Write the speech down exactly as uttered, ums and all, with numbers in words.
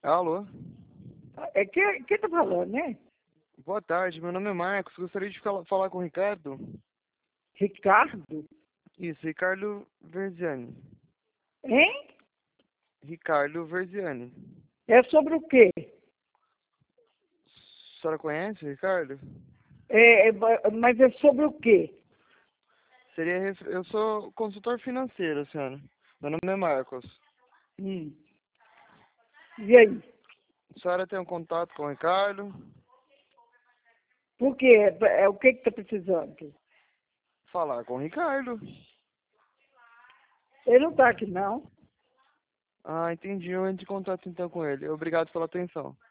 Alô? É que, que tá falando, né? Boa tarde, meu nome é Marcos. Gostaria de fala- falar com o Ricardo. Ricardo? Isso, Ricardo Verziani. Hein? Ricardo Verziani. É sobre o quê? A senhora conhece o Ricardo? É, é, ba- mas é sobre o quê? Seria ref- Eu sou consultor financeiro, senhora. Meu nome é Marcos. Hum. E aí? A senhora tem um contato com o Ricardo? Por quê? É, é o que que tá precisando? Falar com o Ricardo. Ele não tá aqui, não. Ah, entendi. Eu entro em contato então com ele. Obrigado pela atenção.